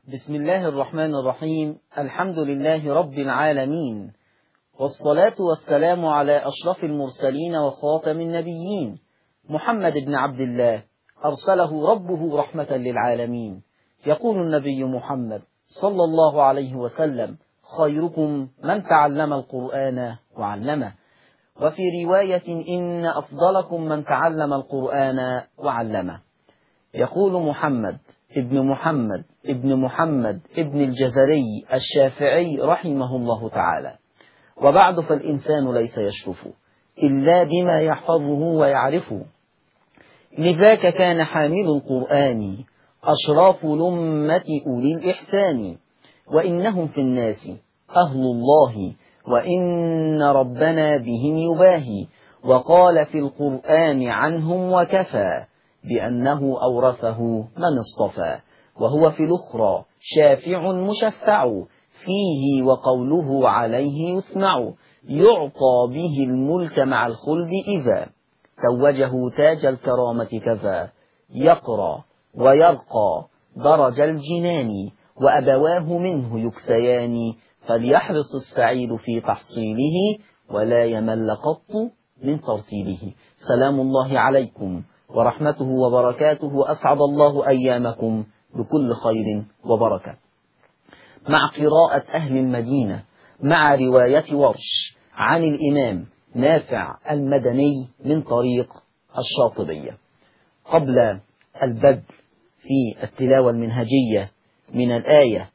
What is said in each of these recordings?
بسم الله الرحمن الرحيم. الحمد لله رب العالمين، والصلاة والسلام على أشرف المرسلين وخاتم النبيين محمد بن عبد الله، أرسله ربه رحمة للعالمين. يقول النبي محمد صلى الله عليه وسلم: خيركم من تعلم القرآن وعلمه. وفي رواية: إن أفضلكم من تعلم القرآن وعلمه. يقول محمد ابن محمد ابن الجزري الشافعي رحمه الله تعالى: وبعد فالإنسان ليس يشرف إلا بما يحفظه ويعرفه، لذاك كان حامل القرآن أشراف لمة أولي الإحسان، وإنهم في الناس أهل الله، وإن ربنا بهم يباهي، وقال في القرآن عنهم وكفى بأنه أورثه من اصطفى، وهو في الأخرى شافع مشفع فيه، وقوله عليه يسمع، يعطى به الملك مع الخلد إذا توجه تاج الكرامة كذا، يقرى ويرقى درج الجنان، وأبواه منه يكسيان، فليحرص السعيد في تحصيله، ولا يمل قط من ترتيله. سلام الله عليكم ورحمته وبركاته، أسعد الله أيامكم بكل خير وبركة. مع قراءة أهل المدينة مع رواية ورش عن الإمام نافع المدني من طريق الشاطبية. قبل البدء في التلاوة المنهجية من الآية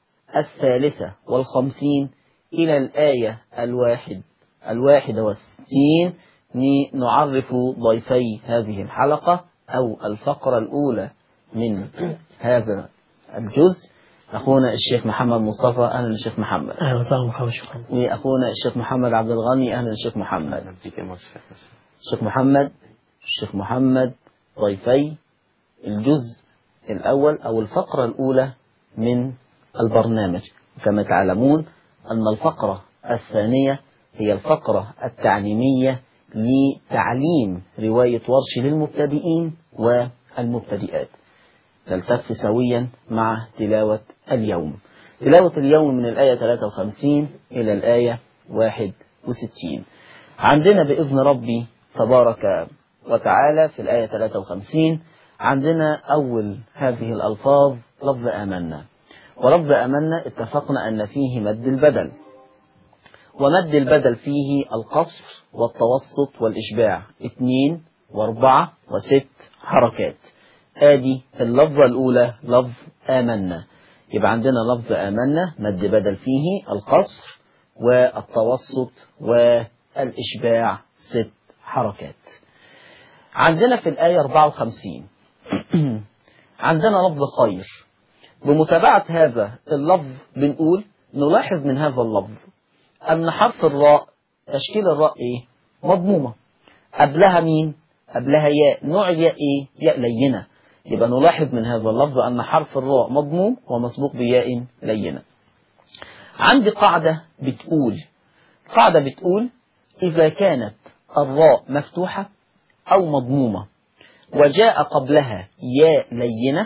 53 إلى الآية 61 نعرف ضيفي هذه الحلقة أو الفقرة الأولى من هذا الجزء. أخونا الشيخ محمد مصطفى، أهلا الشيخ محمد. أهلا وسهلا محمد، شكرا. وأخونا الشيخ محمد عبد الغني، أهلا الشيخ محمد. الشيخ محمد ضيفي الجزء الأول أو الفقرة الأولى من البرنامج. كما تعلمون أن الفقرة الثانية هي الفقرة التعليمية لتعليم رواية ورش للمبتدئين والمبتدئات. نلتف سويا مع تلاوة اليوم. تلاوة اليوم من الآية 53 إلى الآية 61. عندنا بإذن ربي تبارك وتعالى في الآية 53 عندنا أول هذه الألفاظ لفظ آمنا. ولفظ آمنا اتفقنا أن فيه مد البدل، ومد البدل فيه القصر والتوسط والإشباع، 2 و4 و6 حركات. آدي اللفظة الأولى لفظ آمنا. يبقى عندنا لفظ آمنا مد بدل فيه القصر والتوسط والإشباع، 6 حركات. عندنا في الآية 54 عندنا لفظ خير. بمتابعة هذا اللفظ بنقول نلاحظ من هذا اللفظ أن حرف الراء تشكيل الراء إيه؟ مضمومة. قبلها مين؟ قبلها ياء. نوع الياء إيه؟ ياء لينة. يبقى نلاحظ من هذا اللفظ أن حرف الراء مضموم ومسبوق بياء لينة. عندي قاعدة بتقول إذا كانت الراء مفتوحة أو مضمومة وجاء قبلها ياء لينة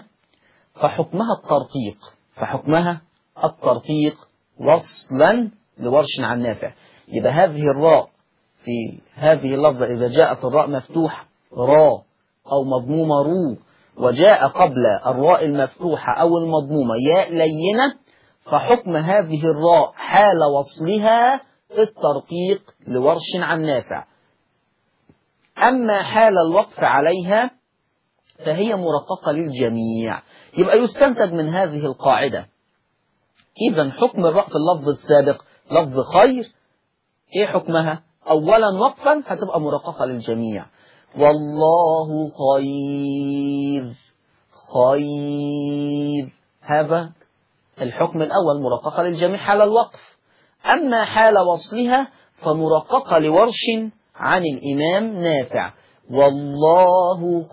فحكمها الترقيق وصلا لورش عن نافع. يبقى هذه الراء في هذه اللفظة إذا جاءت الراء مفتوحة راء أو مضمومة رو، وجاء قبل الراء المفتوحة أو المضمومة ياء لينة، فحكم هذه الراء حال وصلها الترقيق لورش عن نافع. أما حال الوقف عليها فهي مرققة للجميع. يبقى يستنتج من هذه القاعدة إذن حكم الراء في اللفظ السابق لفظ خير إيه حكمها؟ أولا وقفا هتبقى مرققة للجميع، والله خير. هذا الحكم الأول مرققة للجميع حال الوقف. أما حال وصلها فمرققة لورش عن الإمام نافع، والله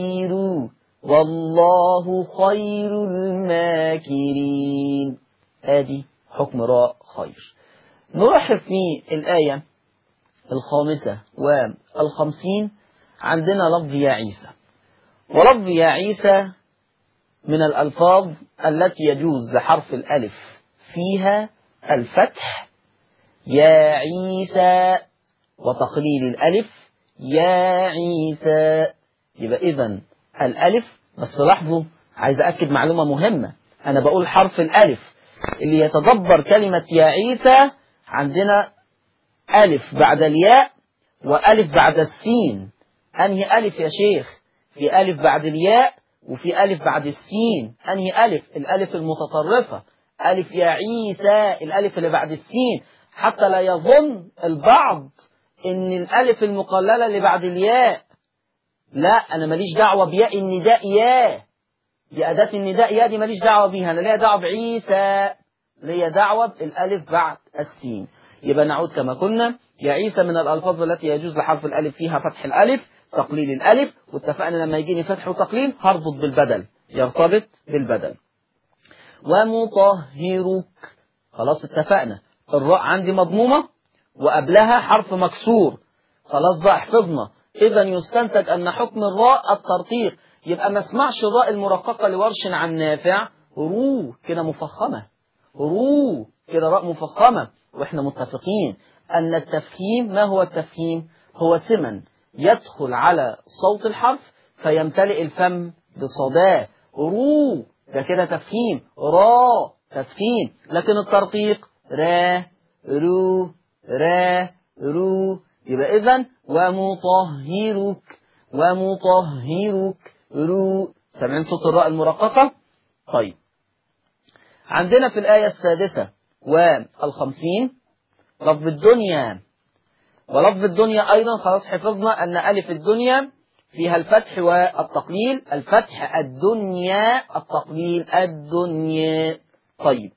خير الماكرين. هذه حكم راء خير. نلاحظ في الآية 55 عندنا لفظ يا عيسى. ولفظ يا عيسى من الألفاظ التي يجوز لحرف الألف فيها الفتح يا عيسى، وتقليل الألف يا عيسى. يبقى إذن الألف، بس لاحظوا عايز أكد معلومة مهمة، أنا بقول حرف الألف اللي يتدبر كلمة يا عيسى، عندنا ألف بعد الياء وألف بعد السين. أنهي ألف يا شيخ؟ في ألف بعد الياء وفي ألف بعد السين. أنهي ألف؟ الألف المتطرفة، ألف يا عيسى، الألف اللي بعد السين، حتى لا يظن البعض إن الألف المقللة اللي بعد الياء. لا، أنا ماليش دعوة بياء النداء يا، دي أداة النداء يا، دي ماليش دعوة بيها، أنا ليا دعوة بعيسى، ليا دعوة بالألف بعد السين. يبقى نعود كما كنا، يا عيسى من الألفاظ التي يجوز لحرف الألف فيها فتح الألف، تقليل الألف، واتفقنا لما يجيني فتح وتقليل هربط بالبدل، يرتبط بالبدل. ومطهرك، خلاص اتفقنا، الراء عندي مضمومة وقبلها حرف مكسور، خلاص بقى حفظنا. إذا يستنتج أن حكم الراء الترقيق، يبقى ما اسمعش الراء المرققة لورش عن نافع رو كده مفخمة، رو كده راء مفخمة. واحنا متفقين أن التفخيم، ما هو التفخيم؟ هو سمن يدخل على صوت الحرف فيمتلئ الفم بصداه، رو ده كده تفخيم، را تفخيم. لكن الترقيق را رو را رو. يبقى إذن ومطهرك، ومطهرك رو. سامعين صوت الراء المرققة؟ طيب، عندنا في الآية 56 لفظ الدنيا، ولفظ الدنيا أيضا خلاص حفظنا أن ألف الدنيا فيها الفتح والتقليل، الفتح الدنيا، التقليل الدنيا. طيب،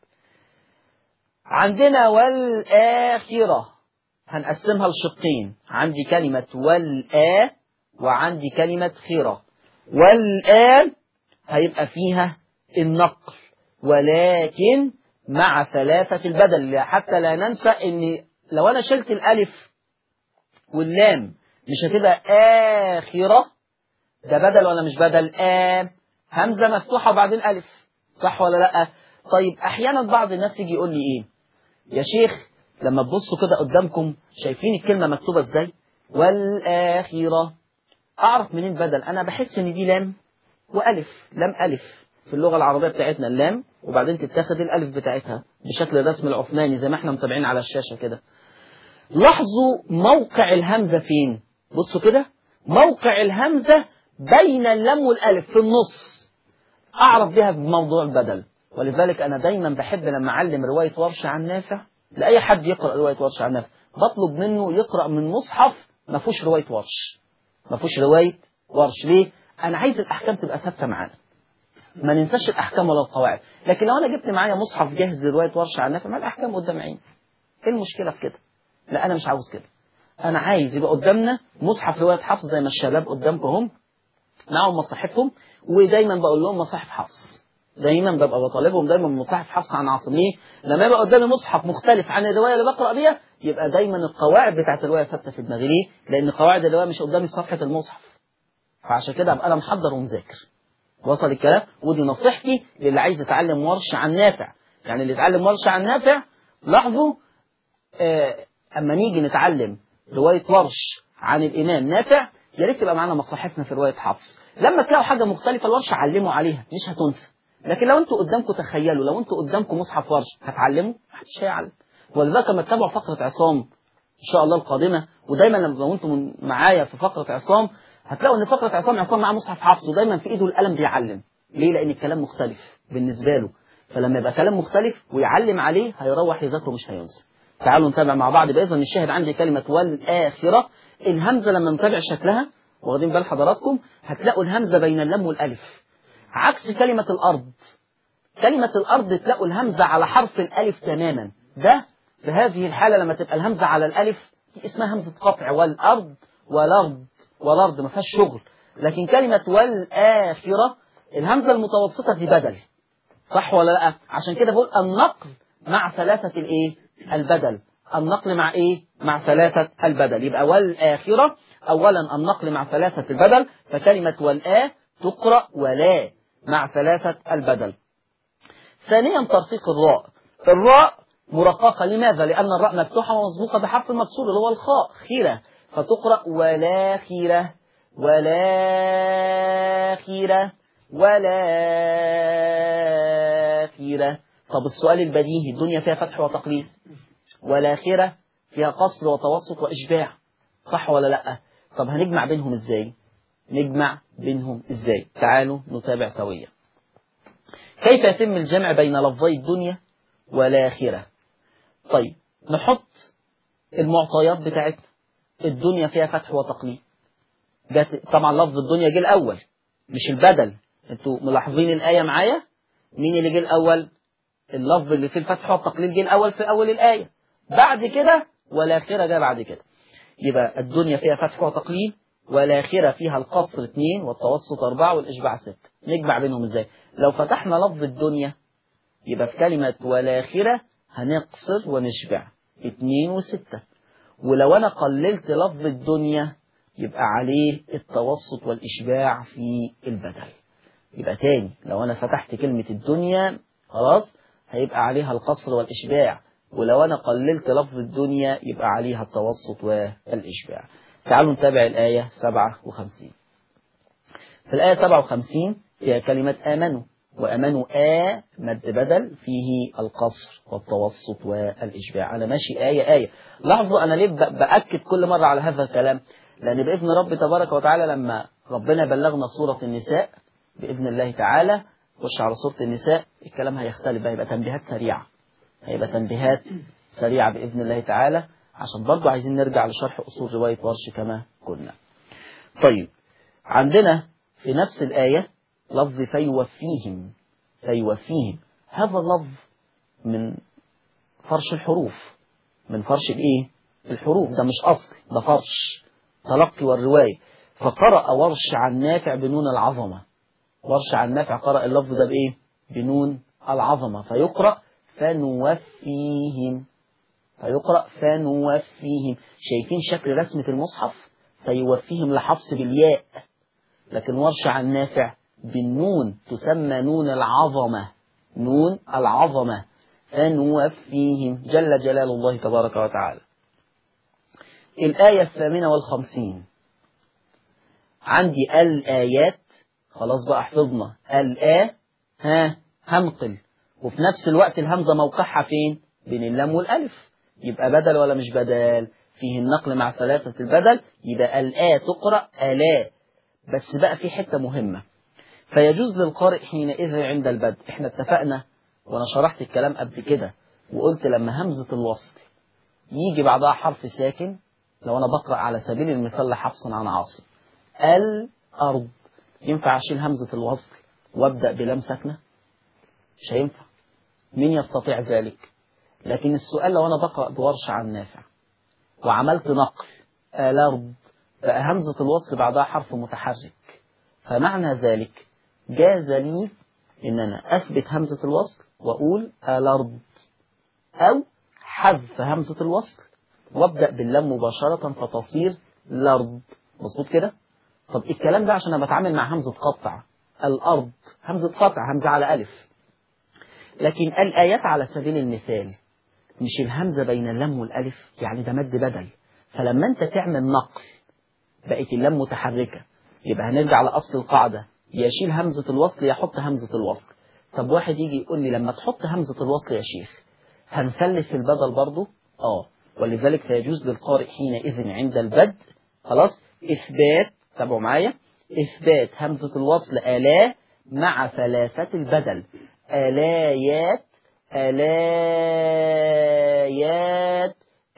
عندنا والآخرة هنقسمها لشقين، عندي كلمة والآ وعندي كلمة خيرة. والآ هيبقى فيها النقل، ولكن مع ثلاثة البدل، حتى لا ننسى ان لو انا شلت الالف واللام مش هتبقى آخرة، ده بدل ولا مش بدل؟ همزة مفتوحة وبعدين الف، صح ولا لا؟ طيب، احيانا بعض الناس يجي يقول لي ايه يا شيخ، لما تبصوا كده قدامكم شايفين الكلمة مكتوبة ازاي؟ والآخرة، اعرف منين بدل؟ انا بحس ان دي لام والف، لام الف في اللغة العربية بتاعتنا اللام، وبعدين تتاخد الالف بتاعتها بشكل الرسم العثماني زي ما احنا متابعين على الشاشة كده. لاحظوا موقع الهمزة فين؟ بصوا كده، موقع الهمزة بين اللام والالف في النص، اعرف بها بموضوع البدل. ولذلك انا دايما بحب لما اعلم رواية ورش عن نافع لاي حد يقرأ رواية ورش عن نافع، بطلب منه يقرأ من مصحف ما فيهوش رواية ورش، ما فيهوش رواية ورش. ليه؟ انا عايز الاحكام تبقى ثابتة معانا، ما ننساش الأحكام ولا القواعد. لكن لو أنا جبت معايا مصحف جاهز لرواية ورش عن نافع، ما الأحكام قدام عيني، إيه المشكلة في كده؟ لا، أنا مش عاوز كده، أنا عايز يبقى قدامنا مصحف رواية حفص زي ما الشباب قدامكم هم معهم مصاحفهم، ودايما بقول لهم مصاحف حفص، دايما ببقى بطالبهم دايما مصاحف حفص عن عاصم. ليه؟ لما يبقى قدامي مصحف مختلف عن الرواية اللي بقرأ بيها، يبقى دايما القواعد بتاعت الرواية ثابتة في دماغي. ليه؟ لأن قواعد الرواية مش قدامي صفحة المصحف، فعشان كده أبقى أنا محضر ومذاكر. وصل الكلام؟ ودي نصيحتي للي عايز يتعلم ورش عن نافع. يعني اللي يتعلم ورش عن نافع، لاحظوا اما نيجي نتعلم رواية ورش عن الإمام نافع، يا ريت تبقى معانا مصاحفنا في رواية حفص. لما تلاقوا حاجة مختلفة الورش علموا عليها، مش هتنسى. لكن لو انتوا قدامكم، تخيلوا لو انتوا قدامكم مصحف ورش هتعلموا؟ محدش هيعلم. ولذلك لما تتابعوا فقرة عصام ان شاء الله القادمة، ودايما لو انتم معايا في فقرة عصام هتلاقوا ان فقرة عصام معاه مصحف حفص، ودايما في ايده القلم بيعلم. ليه؟ لان الكلام مختلف بالنسبة له، فلما يبقى كلام مختلف ويعلم عليه هيروح يذاكره مش هينسى. تعالوا نتابع مع بعض بإذن. الشاهد عندي كلمة والآخرة، الهمزة لما نتابع شكلها، واخدين بال حضراتكم، هتلاقوا الهمزة بين اللام والألف، عكس كلمة الأرض. كلمة الأرض تلاقوا الهمزة على حرف الألف تماما. ده في هذه الحالة لما تبقى الهمزة على الألف دي اسمها همزة قطع، والأرض والأرض ما فيهاش شغل. لكن كلمة والآخرة الهمزة المتوسطة دي بدل، صح ولا لا؟ عشان كده بقول النقل مع ثلاثة الايه؟ البدل. النقل مع ايه؟ مع ثلاثة البدل. يبقى والآخرة اولا النقل مع ثلاثة البدل، فكلمة والآ تقرأ ولا، مع ثلاثة البدل. ثانيا ترقيق الراء. الراء مرققة، لماذا؟ لأن الراء مفتوحة ومسبوقة بحرف مكسور اللي هو الخاء، خيرة، فتقرأ ولا خيرة ولا خيرة ولا خيرة. طب السؤال البديهي، الدنيا فيها فتح وتقليل، ولا خيرة فيها قصر وتوسط وإشباع، صح ولا لأ؟ طب هنجمع بينهم إزاي؟ نجمع بينهم إزاي؟ تعالوا نتابع سويا. كيف يتم الجمع بين لفظي الدنيا والآخرة؟ طيب نحط المعطيات بتاعتنا. الدنيا فيها فتح وتقليل، طبعا لفظ الدنيا جه الأول مش البدل. انتوا ملاحظين الآية معايا؟ مين اللي جه الأول؟ اللفظ اللي فيه الفتح والتقليل جه الأول في أول الآية، بعد كده والآخرة جاء بعد كده. يبقى الدنيا فيها فتح وتقليل، والآخرة فيها القصر 2 والتوسط 4 والإشباع 6. نجمع بينهم ازاي؟ لو فتحنا لفظ الدنيا يبقى في كلمة والآخرة هنقصر ونشبع 2 و6، ولو أنا قللت لفظ الدنيا يبقى عليه التوسط والإشباع في البدل. يبقى تاني، لو أنا فتحت كلمة الدنيا خلاص هيبقى عليها القصر والإشباع، ولو أنا قللت لفظ الدنيا يبقى عليها التوسط والإشباع. تعالوا نتابع الآية 57. في الآية 57 فيها كلمة آمنوا، وآمنوا مد بدل فيه القصر والتوسط والإشباع. أنا ماشي آية. لاحظوا أنا ليه بأكد كل مرة على هذا الكلام؟ لأن بإذن رب تبارك وتعالى لما ربنا بلغنا سورة النساء بإذن الله تعالى خش على سورة النساء الكلام هيختلف، هيبقى تنبيهات سريعة بإذن الله تعالى، عشان برضو عايزين نرجع لشرح أصول رواية ورش كما كنا. طيب عندنا في نفس الآية لفظ فيوفيهم. هذا اللفظ من فرش الحروف، من فرش الايه؟ الحروف، ده مش أصل، ده فرش تلقي والرواية. فقرأ ورش عن نافع بنون العظمة. ورش عن نافع قرأ اللفظ ده بإيه؟ بنون العظمة، فيقرأ فنوفيهم. شايفين شكل رسمة المصحف؟ فيوفيهم لحفص بالياء، لكن ورش عن نافع بالنون تسمى نون العظمة. فنوفيهم جل جلال الله تبارك وتعالى. الآية 58 عندي الآيات، خلاص بقى حفظنا هنقل، وفي نفس الوقت الهمزة موقعها فين؟ بين اللام والألف، يبقى بدل ولا مش بدل؟ فيه النقل مع ثلاثة البدل، يبقى تقرأ ألا. بس بقى في حتة مهمة، فيجوز للقارئ حينئذ عند البدء. احنا اتفقنا وانا شرحت الكلام قبل كده وقلت لما همزة الوصل يجي بعدها حرف ساكن، لو انا بقرأ على سبيل المثال لحفص عن عاصم الأرض، ينفع اشيل همزة الوصل وابدأ بلام ساكنة؟ مش هينفع. مين يستطيع ذلك؟ لكن السؤال لو انا بقرأ بورش عن نافع وعملت نقل الأرض، بقى همزة الوصل بعدها حرف متحرك، فمعنى ذلك جاز لي ان انا اثبت همزة الوصل واقول الأرض، او حذف همزة الوصل وابدأ باللام مباشرة فتصير الأرض. مظبوط كده؟ طب الكلام ده عشان انا بتعامل مع همزة قطع، الأرض همزة قطع، همزة على ألف. لكن الآيات على سبيل المثال مش الهمزة بين اللام والألف، يعني ده مد بدل، فلما انت تعمل نقل بقت اللام متحركة، يبقى هنرجع لأصل القاعدة، يشيل همزة الوصل يحط همزة الوصل. طب واحد يجي يقول لي لما تحط همزة الوصل يا شيخ هنثلث في البدل برضو؟ ولذلك فيجوز للقارئ حينئذ عند البدء خلاص إثبات، تابعوا معايا، إثبات همزة الوصل ألا مع ثلاثة البدل، آلايات آلايات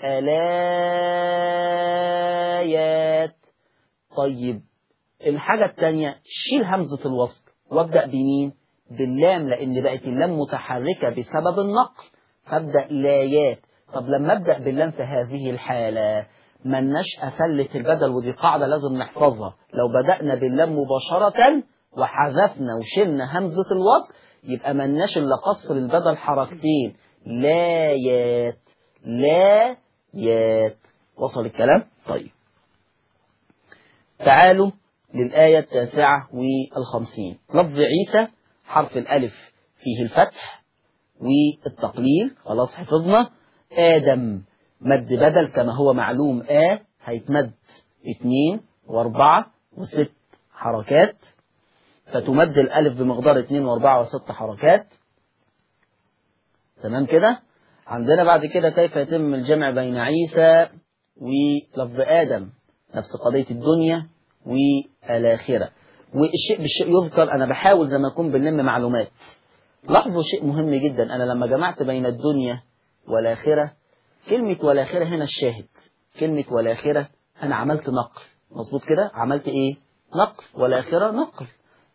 آلايات. طيب الحاجة الثانية شيل همزة الوصل وابدأ بمين؟ باللام، لأن بقت اللام متحركة بسبب النقل، فابدأ لايات. طب لما ابدأ باللام في هذه الحالة مناش أثلث البدل، ودي قاعدة لازم نحفظها، لو بدأنا باللام مباشرة وحذفنا وشلنا همزة الوصل يبقى مناش إلا قصر البدل حركتين، لايات لايات. وصل الكلام؟ طيب تعالوا للآية 59 لفظ عيسى حرف الألف فيه الفتح والتقليل، خلاص حفظنا. آدم مد بدل كما هو معلوم، هيتمد 2 و4 و6 حركات، فتمد الألف بمقدار 2 و4 و6 حركات. تمام كده. عندنا بعد كده كيف يتم الجمع بين عيسى ولفظ آدم، نفس قضية الدنيا والآخرة. والشيء بالشيء يذكر، أنا بحاول زي ما أكون بنلم معلومات. لاحظوا شيء مهم جدا، أنا لما جمعت بين الدنيا والآخرة، كلمة والآخرة هنا الشاهد، كلمة والآخرة أنا عملت نقل، مظبوط كده، عملت إيه؟ نقل، والآخرة نقل.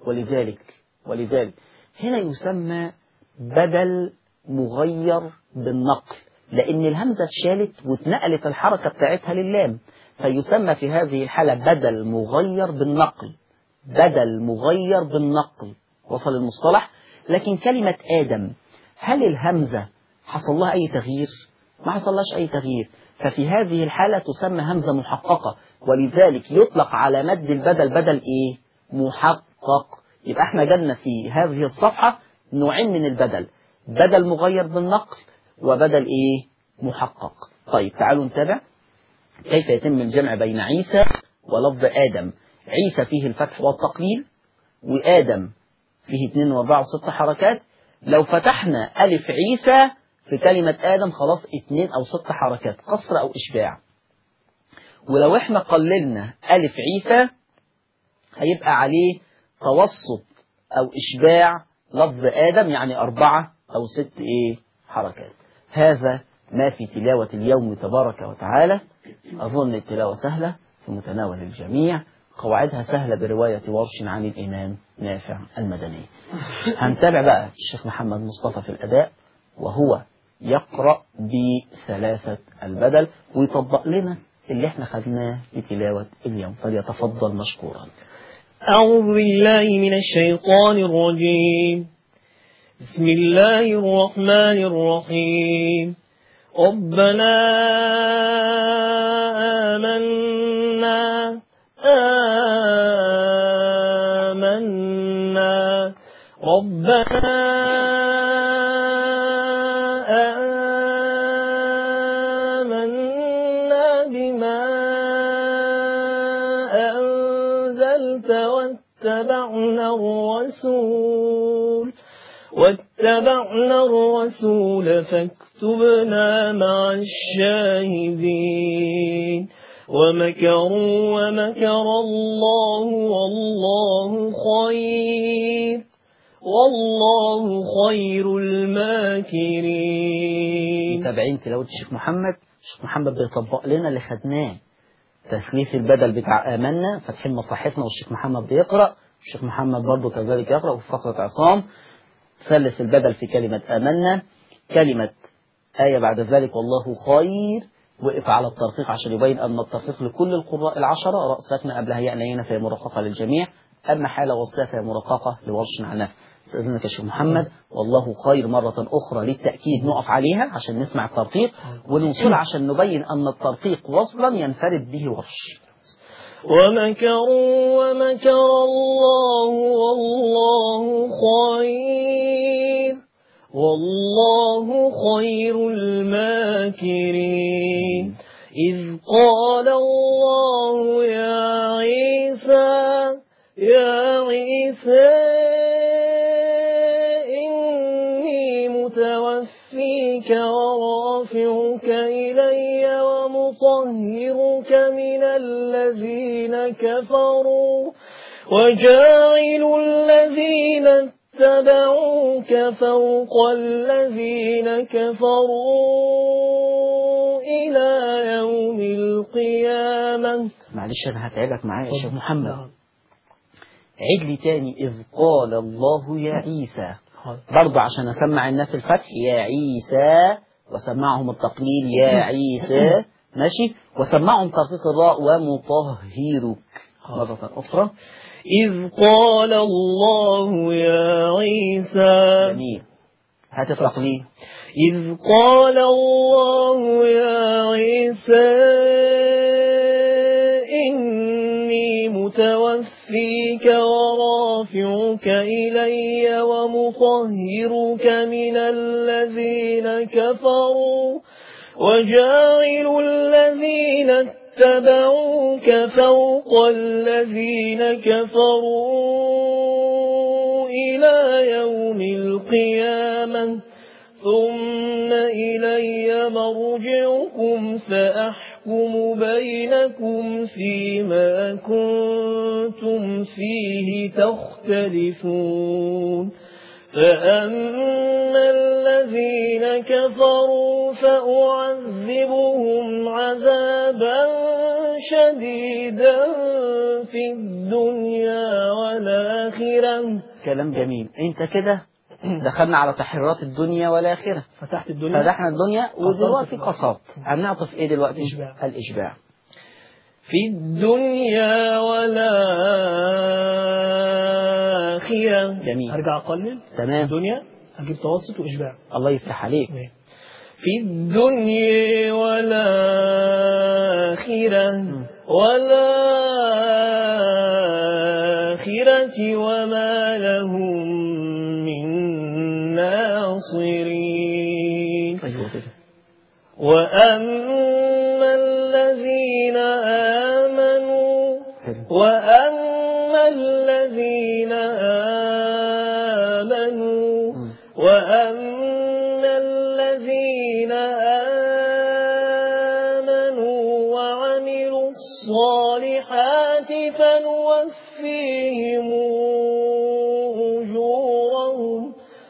ولذلك هنا يسمى بدل مغير بالنقل، لأن الهمزة اتشالت واتنقلت الحركة بتاعتها لللام، فيسمى في هذه الحالة بدل مغير بالنقل. بدل مغير بالنقل، وصل المصطلح. لكن كلمة آدم، هل الهمزة حصل لها أي تغيير؟ ما حصلهاش أي تغيير، ففي هذه الحالة تسمى همزة محققة، ولذلك يطلق على مد البدل بدل إيه؟ محقق. يبقى احنا جالنا في هذه الصفحة نوعين من البدل، بدل مغير بالنقل وبدل إيه؟ محقق. طيب تعالوا نتابع كيف يتم الجمع بين عيسى ولفظ آدم. عيسى فيه الفتح والتقليل، وآدم فيه 2 و4 و6 حركات. لو فتحنا ألف عيسى في كلمة آدم خلاص 2 أو 6 حركات، قصر أو إشباع. ولو احنا قللنا ألف عيسى هيبقى عليه توسط أو إشباع لفظ آدم، يعني 4 أو 6 حركات. هذا ما في تلاوة اليوم تبارك وتعالى. أظن التلاوة سهلة في متناول الجميع، قواعدها سهلة برواية ورش عن الإمام نافع المدني. هنتابع بقى الشيخ محمد مصطفى في الأداء، وهو يقرأ بثلاثة البدل ويطبق لنا اللي احنا خدناه في تلاوة اليوم، فليتفضل مشكورا. أعوذ بالله من الشيطان الرجيم. بسم الله الرحمن الرحيم. ربنا آمنا ربنا آمنا بما أنزلت واتبعنا الرسول فاكتبنا مع الشاهدين. ومكروا ومكر الله والله خير الماكرين. متابعين تلاوة الشيخ محمد. الشيخ محمد بيطبق لنا اللي خدناه، تثليث البدل بتاع آمنا، فاتحين مصاحفنا والشيخ محمد بيقرأ، الشيخ محمد برضه كذلك يقرأ. وفي فقرة عصام ثلث البدل في كلمة آمنا، كلمة آية بعد ذلك والله خير، وقف على الترقيق عشان يبين أن الترقيق لكل القراء العشرة، راء ساكنة قبلها ياء لينة فهي مرققة للجميع، أما حالة وصلها فهي مرققة لورش عن نافع. استاذنك يا شيخ محمد، والله خير مرة أخرى للتأكيد نقف عليها عشان نسمع الترقيق ونوصل عشان نبين أن الترقيق وصلا ينفرد به ورش. ومكروا ومكر الله والله خير الماكرين. إذ قال الله يا عيسى إني متوفيك ورافعك إلي ومطهرك من الذين كفروا وجاعل الذين اتبعوك فوق الذين كفروا إلى يوم القيامة. معلش أنا هتعبك معايا يا شيخ محمد، عيد لي تاني. إذ قال الله يا عيسى، برضه عشان أسمع الناس الفتح يا عيسى، وسمعهم التقليل يا عيسى، ماشي، وسمعهم ترقيق الراء ومطهرك مرة أخرى. إذ قال الله يا عيسى. جميل، هات التقليل. إذ قال الله يا عيسى إني متوفيك ورافعك ورافعك إلي ومطهرك من الذين كفروا وجاعل الذين اتبعوك فوق الذين كفروا إلى يوم القيامة ثم إلي مرجعكم فأحكم بينكم فيما كنتم فيه تختلفون فأما الذين كفروا فأعذبهم عذابا شديدا في الدنيا والآخرة. كلام جميل. انت كده دخلنا على تحريرات الدنيا والآخرة، فتحت الدنيا، فتحنا الدنيا، ودلوقتي قصاب. هنعطف ايه دلوقتي؟ الإشباع. في الدنيا والآخرة. جميل. هرجع أقلل. تمام. الدنيا هجيب توسط وإشباع. الله يفتح عليك. في الدنيا والآخرة والآخرة وما لهم من ناصرين. وأما الذين آمنوا وأما الذين آمنوا وأما الذين آمنوا وعملوا الصالحات فنوفيهم أجورهم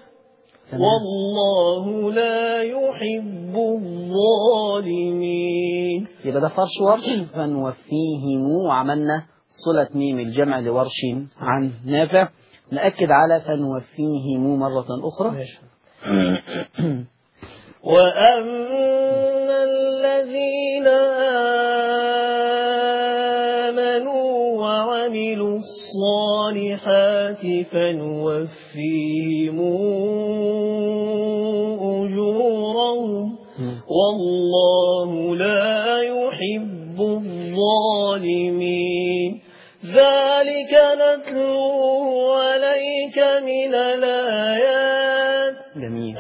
والله لا يحب الظالمين. يبقى ده فرش ورش. فنوفيهم، وعملنا صلة ميم الجمع لورش عن نافع. نأكد على فنوفيهم مرة أخرى. وأما الذين آمنوا وعملوا الصالحات فنوفيهم أجورهم والله لا يحب الظالمين. ذلك نتلوه عليك من الآيات. جميل.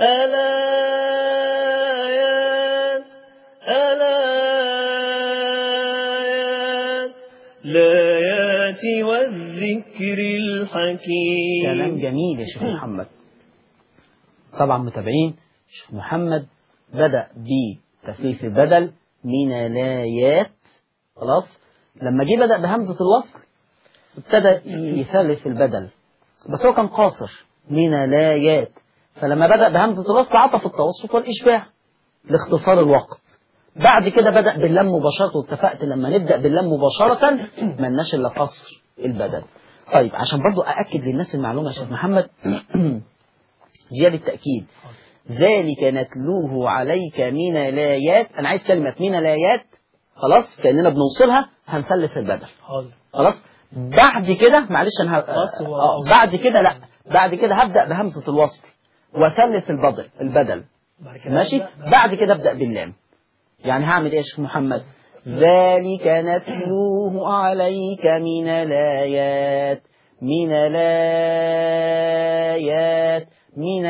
الآيات والذكر الحكيم. كلام جميل يا شيخ محمد. طبعا متابعين، شيخ محمد بدأ بتثليث البدل من الآيات. خلاص، لما جه بدأ بهمزة الوصل ابتدى يثلث البدل، بس هو كان قاصر من الآيات، فلما بدأ بهمزة الوصل عطف التوسط والإشباع لاختصار الوقت. بعد كده بدأ باللام مباشرة، واتفقت لما نبدأ باللام مباشرة ملناش إلا قصر البدل. طيب، عشان برضو أأكد للناس المعلومة يا شيخ محمد زيادة تأكيد، ذلك نتلوه عليك من الآيات. أنا عايز كلمة من الآيات، خلاص كأننا بنوصلها، هنثلث البدل. خلاص، بعد كده معلش أنا بعد كده لا، بعد كده هبدأ بهمزة الوصل وثلث البدل. ماشي، بعد كده أبدأ باللام. يعني هعمل إيه يا شيخ محمد؟ ذلك نتلوه عليك من الآيات من الآيات من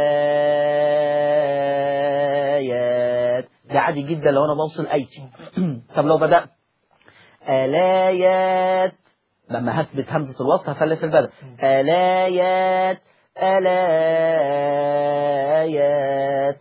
الآيات. ده عادي جدا لو أنا بوصل أيتي. طب لو بدأت الآيات، لما هثبت همزة الوصل هثلث البدل. الآيات الآيات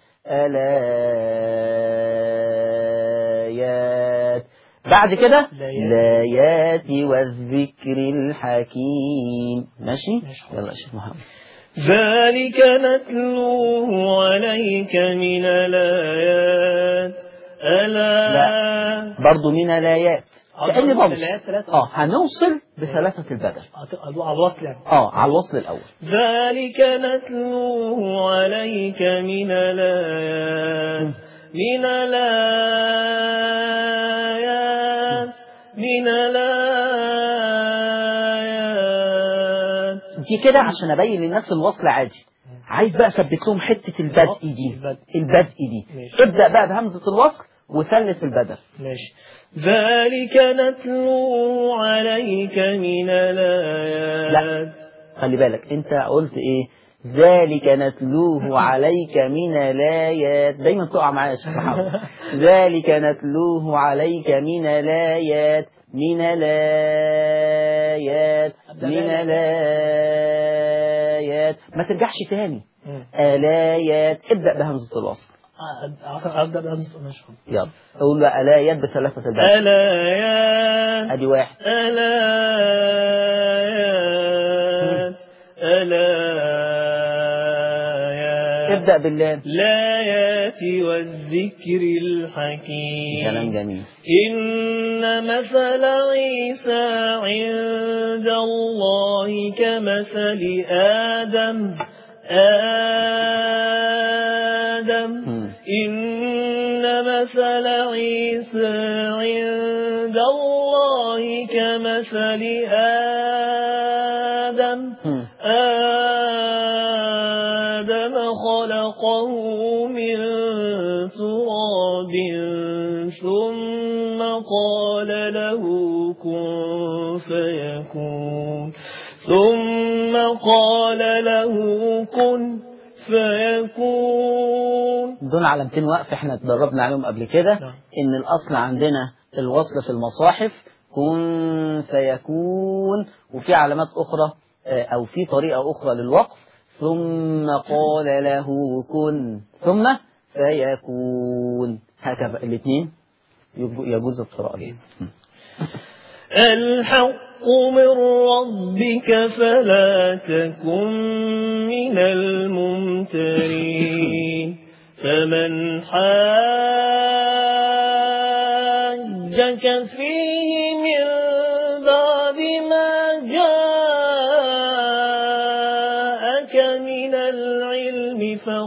الآيات. بعد كده الآيات والذكر الحكيم. ماشي؟ يلا يا شيخ محمد. ذلك نتلوه عليك من الآيات. لا، برضو من الآيات كأني بوصل. هنوصل بثلاثة البدل على الوصل يعني. على الوصل الأول. ذلك نتلوه عليك من الآيات من الآيات من الآيات. دي كده عشان أبين للناس الوصل عادي. عايز بقى أثبت لهم حتة البدء دي. ابدأ بقى بهمزة الوصل وثلث البدل. ماشي. ذلك نتلوه عليك من الآيات. لا، خلي بالك انت قلت ايه؟ ذلك نتلوه عليك من الآيات. دايما تقع معايا يا شيخ محمد. ذلك نتلوه عليك من الآيات، من الآيات، من الآيات. ما ترجعش تاني. الآيات، ابدأ بهمزة الوصل. أبدأ بهمزة الوصل. يلا قول بقى الآيات بثلاثة الباء. الآيات. ادي واحد. الآيات. الآيات. ابدأ باللام. الآيات والذكر الحكيم. كلام جميل. إن مثل عيسى عند الله كمثل آدم. إن مثل عيسى عند الله كمثل آدم. آدم خلقه من تراب ثم قال له كن فيكون. ثم قال له كن فيكون. دول علامتين وقف احنا اتدربنا عليهم قبل كده. ان الاصل عندنا الوصل في المصاحف كن فيكون، وفي علامات اخرى او في طريقة اخرى للوقف. ثم قال له كن ثم فيكون، هكذا الاثنين يجوز القراءة. الحق من ربك فلا تكن من الممترين. فمن حاجك فيه من بعد ما جاءك من العلم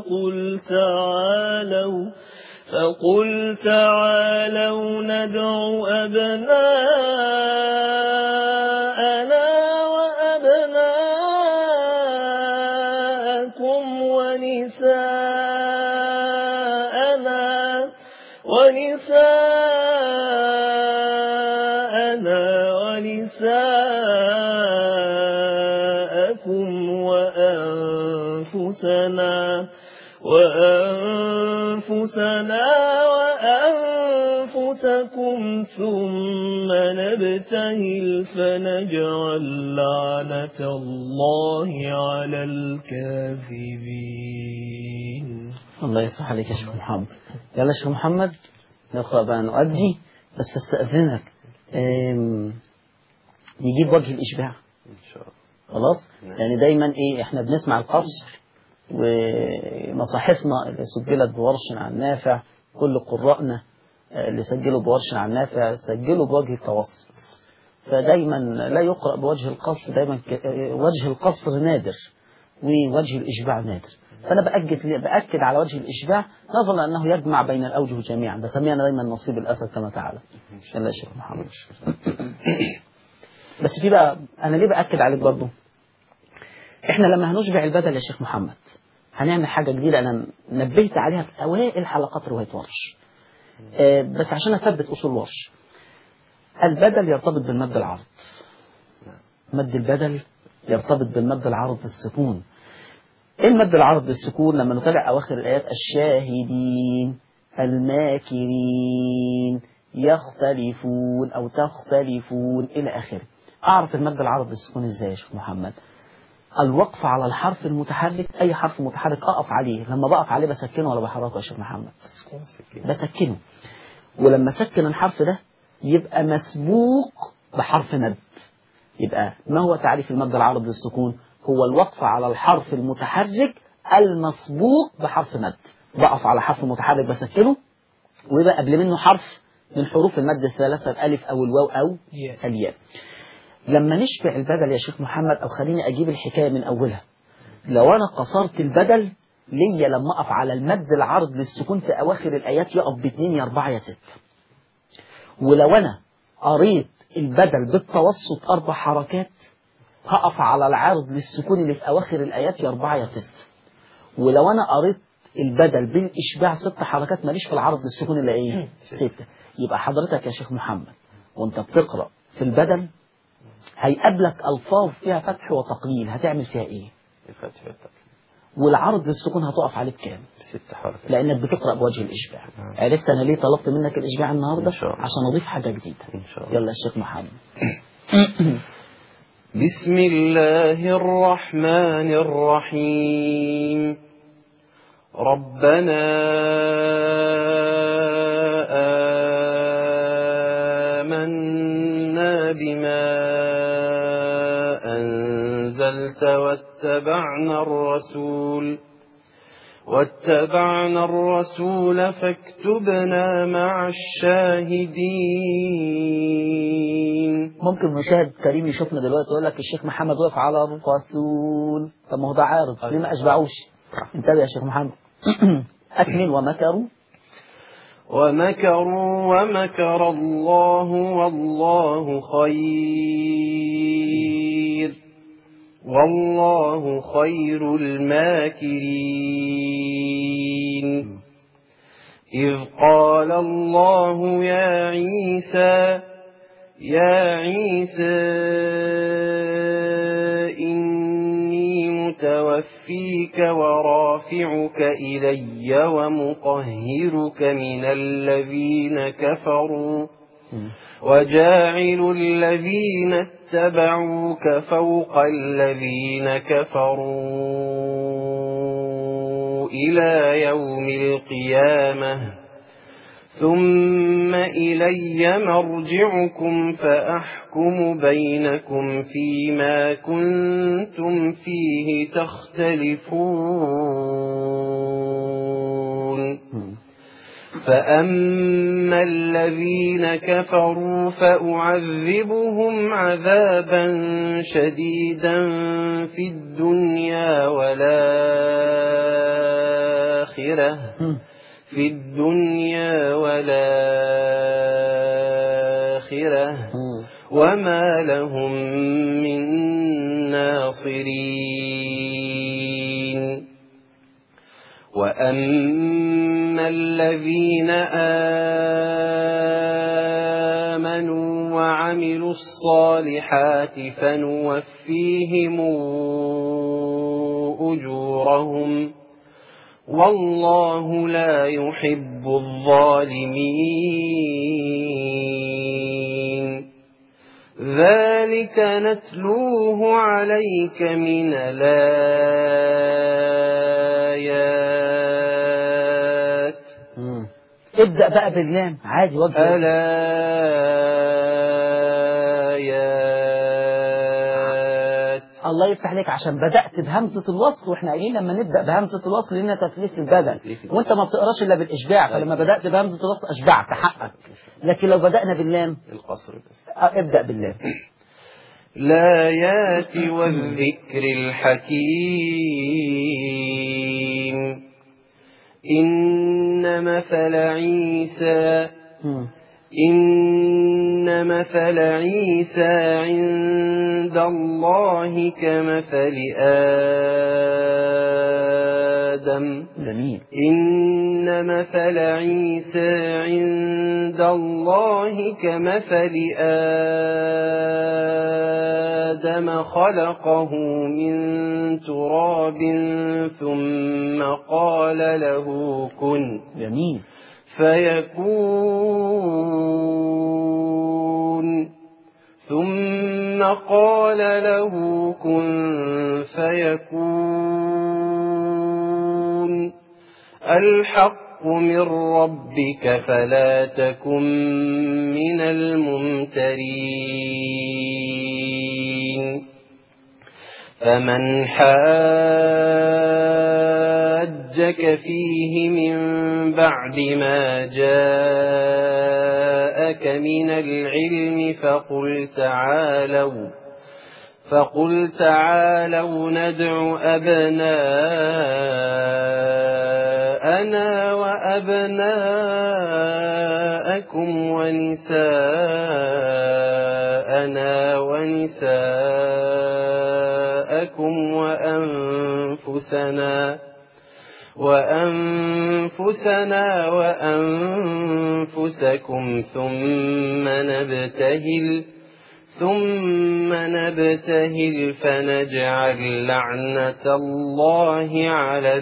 فقل تعالوا ندع أبناءنا وأبناءكم ونساءكم وأنفسنا وأنفسكم ثم نبتهل فنجعل لعنة الله على الكاذبين. الله يصح عليك يا شيخ محمد. يلا يا شيخ محمد نقرأ بقى نؤدي، بس استأذنك نجيب وجه الإشباع إن شاء الله. خلاص؟ يعني دايما ايه احنا بنسمع القصر ومصاحفنا اللي سجلت بورش عن نافع، كل قراءنا اللي سجلوا بورش عن نافع سجلوا بوجه التوسط، فدايما لا يقرأ بوجه القصر، دايما وجه القصر نادر ووجه الإشباع نادر. فأنا بأكد على وجه الإشباع نظرا أنه يجمع بين الأوجه جميعا، بسميها أنا دايما نصيب الأسد كما تعالى. الله يا شيخ محمد. بس في بقى أنا ليه بأكد عليك برضه؟ إحنا لما هنشبع البدل يا شيخ محمد هنعمل حاجة جديدة أنا نبهت عليها في أوائل حلقات رواية ورش، بس عشان أثبت أصول ورش. البدل يرتبط بالمد العرض، مد البدل يرتبط بالمد العرض بالسكون. إيه المد العرض بالسكون؟ لما نتابع أواخر الآيات الشاهدين الماكرين يختلفون أو تختلفون إلى آخره. أعرف المد العرض بالسكون إزاي يا شيخ محمد؟ الوقف على الحرف المتحرك، أي حرف متحرك أقف عليه، لما بقف عليه بسكنه ولا بحركه يا شيخ محمد؟ بسكنه، ولما سكن الحرف ده يبقى مسبوق بحرف مد. يبقى ما هو تعريف المد العرض للسكون؟ هو الوقف على الحرف المتحرك المسبوق بحرف مد. بقف على حرف متحرك بسكنه ويبقى قبل منه حرف من حروف المد الثلاثة، الألف أو الواو أو الياء. لما نشبع البدل يا شيخ محمد، أو خليني أجيب الحكاية من أولها، لو أنا قصرت البدل ليا لما أقف على المد العرض للسكون في أواخر الآيات يقف ب2 يا 4 يا 6. ولو أنا قريت البدل بالتوسط 4 حركات هقف على العرض للسكون اللي في أواخر الآيات يا 4 يا 6. ولو أنا قريت البدل بالإشباع 6 حركات ماليش في العرض للسكون إلا إيه؟ 6. يبقى حضرتك يا شيخ محمد وأنت بتقرأ في البدل هيقابلك ألفاظ فيها فتح وتقليل، هتعمل فيها إيه؟ الفتح والتقليل. والعرض السكون هتقف عليه بكام؟ ب6 حركات. لأنك بتقرأ بوجه الإشباع. عرفت أنا ليه طلبت منك الإشباع النهاردة؟ إن شاء الله. عشان أضيف حاجة جديدة. إن شاء الله. يلا الشيخ محمد. بسم الله الرحمن الرحيم. ربنا آمنا بما أنزلت واتبعنا الرسول فاكتبنا مع الشاهدين. ممكن مشاهد كريم يشوفنا دلوقتي يقول لك الشيخ محمد وقف على الرسول، طب ما هو ده عارض، ليه ما أشبعوش؟ انتبه يا شيخ محمد. أكمل. ومكروا ومكر الله والله خير الماكرين. إذ قال الله يا عيسى إني متوفيك ورافعك إلي ومطهرك من الذين كفروا وجاعل الذين اتبعوك فوق الذين كفروا إلى يوم القيامة ثم إلي مرجعكم فأحكم بينكم فيما كنتم فيه تختلفون. فأما الذين كفروا فأعذبهم عذابا شديدا في الدنيا والآخرة وما لهم من ناصرين. وأما الذين آمنوا وعملوا الصالحات فنوفيهم أجورهم والله لا يحب الظالمين. ذلك نتلوه عليك من الآيات. ابدأ بقى باللام عادي وجه الآيات. الله يفتح لك، عشان بدأت بهمزة الوصل، واحنا قايلين لما نبدأ بهمزة الوصل لنا تثليث البدل، وانت ما بتقراش الا بالاشباع، فلما بدأت بهمزة الوصل اشبعت حقك. لكن لو بدأنا باللام القصر بس. ابدأ باللام. الآيات والذكر الحكيم. إن مثل عيسى عند الله كمثل آدم. إن مثل عيسى عند الله كمثل آدم خلقه من تراب ثم قال له كن فيكون الحق من ربك فلا تكن من الممترين. فمن حاجك فيه من بعد ما جاءك من العلم فقل تعالوا ندع أبناءنا وأبناءكم ونساءنا ونساءكم وأنفسنا وأنفسكم ثم ثم نبتهل فنجعل لعنة الله على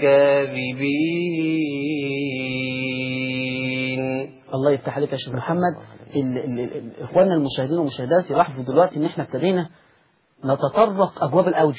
الكاذبين. الله يفتح عليك يا شيخ محمد. إخواننا المشاهدين والمشاهدات يلاحظوا دلوقتي إن إحنا ابتدينا نتطرق أبواب الأوجه،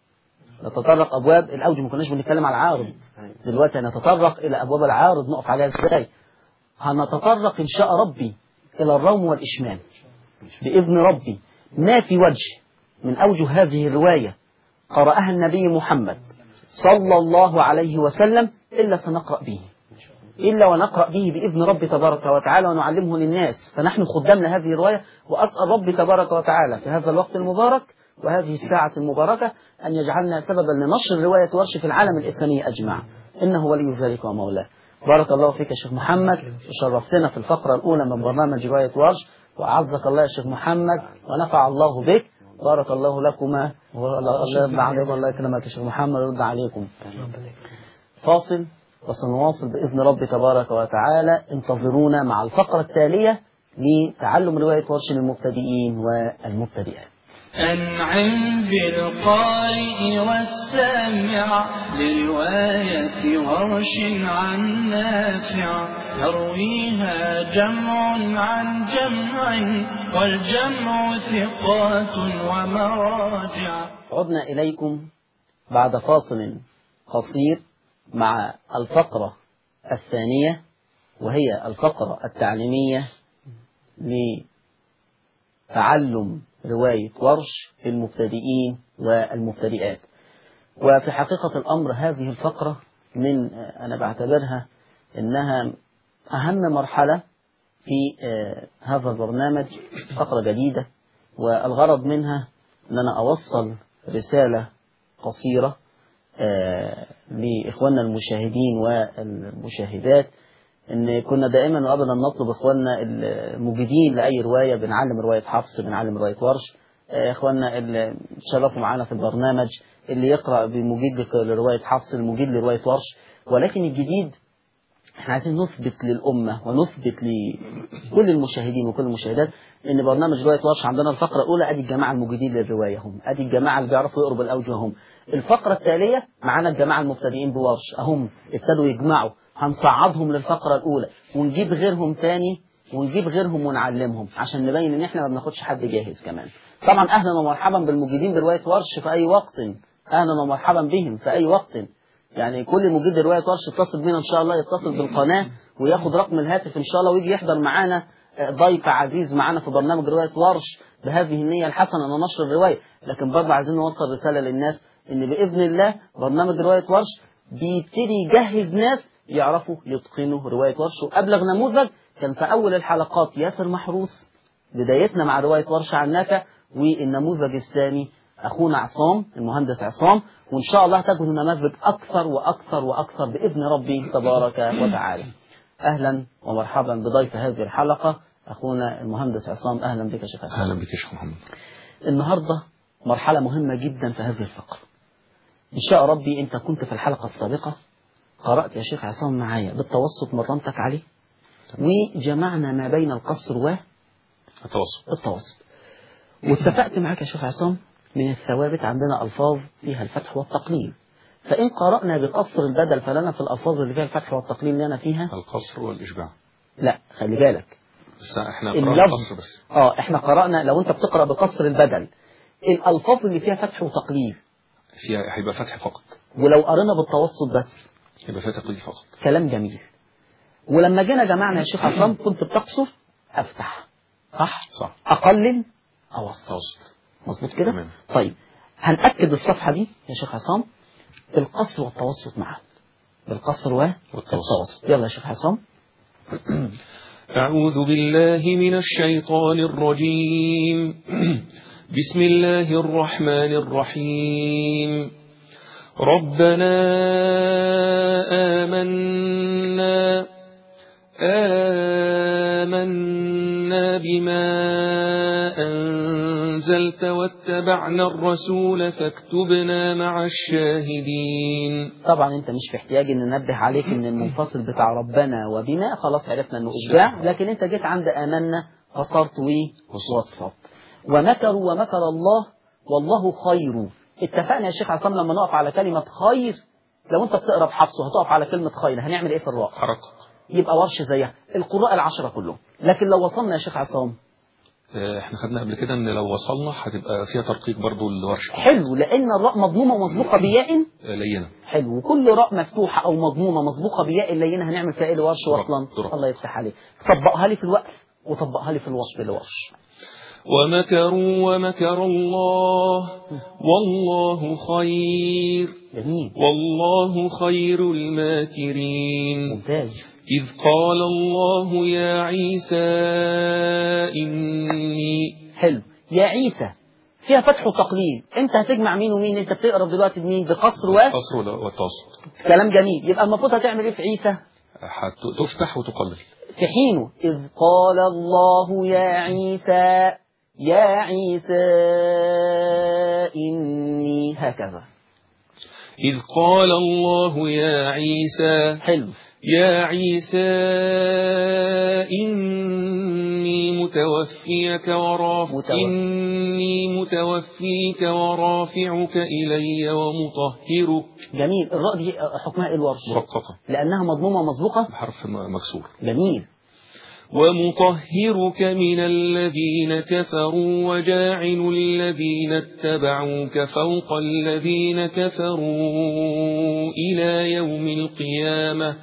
ما كناش بنتكلم على العارض، دلوقتي هنتطرق إلى أبواب العارض نقف عليها إزاي. هنتطرق إن شاء ربي إلى الروم والإشمام بإذن ربي. ما في وجه من أوجه هذه الرواية قرأها النبي محمد صلى الله عليه وسلم إلا سنقرأ به، ونقرأ به بإذن ربي تبارك وتعالى ونعلمه للناس. فنحن خدام لهذه الرواية، وأسأل ربي تبارك وتعالى في هذا الوقت المبارك وهذه الساعة المباركة أن يجعلنا سببا لنشر رواية ورش في العالم الإسلامي أجمع، إنه ولي ذلك ومولاه. بارك الله فيك يا شيخ محمد، وشرفتنا في الفقرة الأولى من برنامج رواية ورش، وأعزك الله يا شيخ محمد ونفع الله بك. بارك الله لكما، الله يكرمك يا شيخ محمد ويرد عليكم. فاصل وسنواصل بإذن ربي تبارك وتعالى. انتظرونا مع الفقرة التالية لتعلم رواية ورش للمبتدئين والمبتدئات. أنعم بالقارئ والسامع لرواية ورش عن نافع، يرويها جمع عن جمع والجمع ثقات ومراجع. عدنا إليكم بعد فاصل قصير مع الفقرة الثانية، وهي الفقرة التعليمية لتعلم رواية ورش للمبتدئين والمبتدئات. وفي حقيقة الأمر هذه الفقرة أنا بعتبرها إنها أهم مرحلة في هذا البرنامج، فقرة جديدة، والغرض منها أن أنا أوصل رسالة قصيرة لإخواننا المشاهدين والمشاهدات، إن كنا دائما وأبدا نطلب إخواننا المجيدين لأي رواية، بنعلم رواية حفص، بنعلم رواية ورش، إخواننا اللي شرفوا معانا في البرنامج اللي يقرأ بمجيد لرواية حفص، المجيد لرواية ورش. ولكن الجديد احنا عايزين نثبت للأمة ونثبت لكل المشاهدين وكل المشاهدات ان برنامج رواية ورش عندنا الفقرة الأولى أدي الجماعة المجيدين للرواية هم، أدي الجماعة اللي بيعرفوا يقروا بالأوجه هم. الفقرة التالية معانا الجماعة المبتدئين بورش أهم ابتدوا يجمعوا، هنصعدهم للفقرة الأولى ونجيب غيرهم تاني ونجيب غيرهم ونعلمهم عشان نبين ان احنا ما بناخدش حد جاهز كمان. طبعا أهلا ومرحبا بالمجيدين برواية ورش في أي وقت، أهلا ومرحبا بهم في أي وقت. يعني كل مجيد رواية ورش يتصل بينا إن شاء الله، يتصل بالقناة وياخد رقم الهاتف إن شاء الله ويجي يحضر معانا ضيف عزيز معانا في برنامج رواية ورش بهذه النية الحسنة لنشر الرواية. لكن برضه عايزين نوصل رسالة للناس إن بإذن الله برنامج رواية ورش بيبتدي يجهز ناس يعرفوا يتقنوا رواية ورش. وأبلغ نموذج كان في أول الحلقات ياسر محروس، بدايتنا مع رواية ورش عن نافع، والنموذج الثاني أخونا عصام المهندس عصام، وإن شاء الله تجد نماذج أكثر وأكثر وأكثر بإذن ربي تبارك وتعالى. أهلا ومرحبا بضيف هذه الحلقة أخونا المهندس عصام. أهلا بك يا شيخ عصام. أهلا بك يا شيخ محمد. النهاردة مرحلة مهمة جدا في هذه الفقرة إن شاء ربي. أنت كنت في الحلقة السابقة قرأت يا شيخ عصام معايا بالتوسط، مرنتك عليه، وجمعنا ما بين القصر والتوسط، واتفقت معك يا شيخ عصام من الثوابت عندنا ألفاظ فيها الفتح والتقليل، فإن قرأنا بقصر البدل فلنا في الألفاظ اللي فيها الفتح والتقليل لنا فيها القصر والإشباع. لا خلي بالك، بس احنا قرأنا القصر بس. احنا قرأنا، لو انت بتقرأ بقصر البدل الألفاظ اللي فيها فتح وتقليل فيها هيبقى فتح فقط، ولو قرأنا بالتوسط بس يبقى فيها تقليل فقط. كلام جميل. ولما جينا جمعنا يا شيخ عصام كنت بتقصر أفتح، صح؟ أقلل أوسط، مظبوط كده؟ تمام. طيب هنأكد الصفحة دي يا شيخ عصام بالقصر والتوسط معا، بالقصر والتوسط. يلا يا شيخ عصام. أعوذ بالله من الشيطان الرجيم. بسم الله الرحمن الرحيم. ربنا آمنا بما أنزلت واتبعنا الرسول فاكتبنا مع الشاهدين. طبعا انت مش في احتياج ان ننبه عليك ان المنفصل بتاع ربنا وبما خلاص عرفنا انه اشباع، لكن انت جيت عند آمنا قصرت ووصفت. ومكروا ومكر الله والله خير. اتفقنا يا شيخ عصام لما نقف على كلمة خير، لو انت بتقرا بحفص وهتقف على كلمة خير هنعمل ايه في الراء؟ حركة. يبقى ورش زيها القراء العشرة كلهم. لكن لو وصلنا يا شيخ عصام، احنا خدنا قبل كده ان لو وصلنا هتبقى فيها ترقيق برضو الورش. حلو، لان الراء مضمومة ومسبوقة بياء لينة. حلو، وكل راء مفتوحة او مضمومة مسبوقة بياء لينة هنعمل فيها ايه لورش وصلا؟ الله يفتح عليك. طبقها لي في الوقف وطبقها لي في الوصف لورش. ومكروا ومكر الله والله خير. جميل. والله خير الماكرين. ممتاز. إذ قال الله يا عيسى إني. حلو. يا عيسى فيها فتح وتقليل، انت هتجمع مين ومين؟ انت بتقرا دلوقتي بمين؟ بقصر قصر والتوسط. كلام جميل. يبقى المفروض هتعمل ايه في عيسى؟ تفتح وتقلل في حينه. إذ قال الله يا عيسى يا عيسى إني، هكذا. إذ قال الله يا عيسى. حلو. يا عيسى إني متوفيك ورافعك إلي ومطهرك. جميل. الراء دي حكمها ايه الورش؟ مرققة لأنها مضمومة مسبوقة بحرف مكسور. جميل. ومطهرك من الذين كفروا وجاعل الذين اتبعوك فوق الذين كفروا إلى يوم القيامة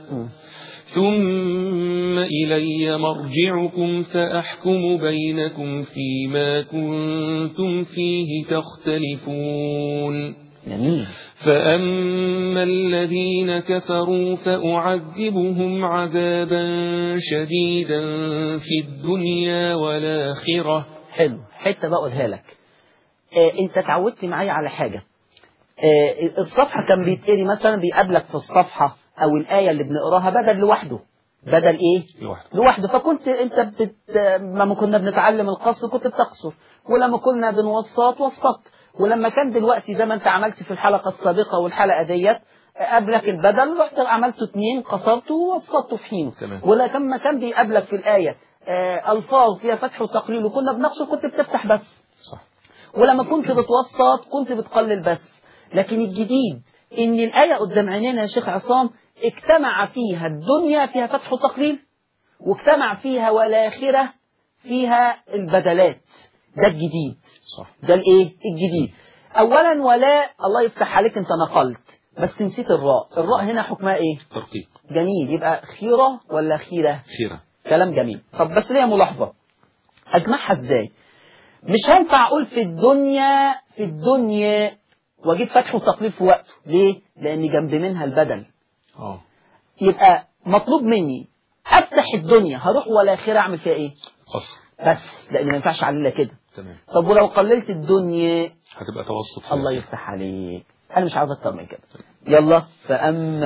ثم إلي مرجعكم فأحكم بينكم فيما كنتم فيه تختلفون. جميل. فأما الذين كفروا فأعذبهم عذابا شديدا في الدنيا والآخرة. حلو. حتى بقولها لك. انت تعودت معايا على حاجة. الصفحة كان بيتقري مثلا بيقابلك في الصفحة او الآية اللي بنقراها بدل لوحده. بدل ايه؟ لوحده. فكنت انت لما كنا بنتعلم القصر كنت بتقصر، ولما كنا بنوسط وسطت، ولما كان دلوقتي زي ما انت عملت في الحلقة السابقة والحلقة ديت قابلك البدل رحت عملته 2 قصرته ووسطته في حينه. ولما كان بيقابلك في الآية ألفاظ فيها فتح وتقليل وكنا بنقصر كنت بتفتح بس. صح. ولما كنت بتوسط كنت بتقلل بس. لكن الجديد ان الآية قدام عينينا يا شيخ عصام اجتمع فيها الدنيا فيها فتح وتقليل، واجتمع فيها والآخرة فيها البدلات. ده الجديد. صح. ده الايه الجديد. اولا ولا الله يفتح عليك انت نقلت بس نسيت الراء. الراء هنا حكمها ايه؟ ترقيق. جميل. يبقى خيرة ولا خيرة؟ خيرة. كلام جميل. طب بس ليا ملاحظة اجمعها ازاي؟ مش هينفع اقول في الدنيا واجيب فتح وتقليل في وقته. ليه؟ لان جنب منها البدل. يبقى مطلوب مني افتح الدنيا هروح والاخره اعمل فيها ايه؟ قصر بس، لان ما ينفعش اعللها كده. تمام. طب ولو قللت الدنيا هتبقى توسط. الله يفتح عليك. انا مش عاوز اكتر من كده. يلا. فاما